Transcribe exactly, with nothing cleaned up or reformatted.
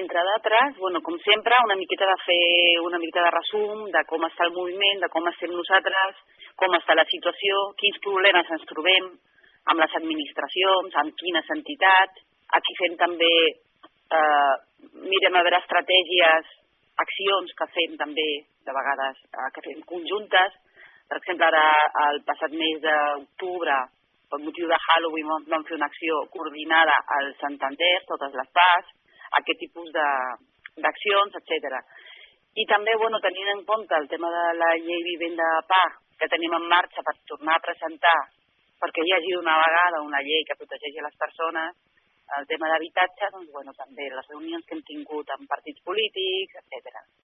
entre d'altres, bueno, com sempre, una miqueta de fer una miqueta de resum de com està el moviment, de com estem nosaltres, com està la situació, quins problemes ens trobem amb les administracions, amb quines entitats. Aquí fem també, eh, mirem a veure estratègies, accions que fem també, de vegades, eh, que fem conjuntes. Per exemple, ara, el passat mes d'octubre, per motiu de Halloween, vam fer una acció coordinada al Santander, totes les P A S, aquest tipus d'accions, etcètera. I també, bueno, tenint en compte el tema de la llei Vivenda P A, que tenim en marxa per tornar a presentar, perquè hi hagi una vegada una llei que protegeixi les persones, el tema d'habitatge, doncs, bueno, també les reunions que hem tingut amb partits polítics, etcètera.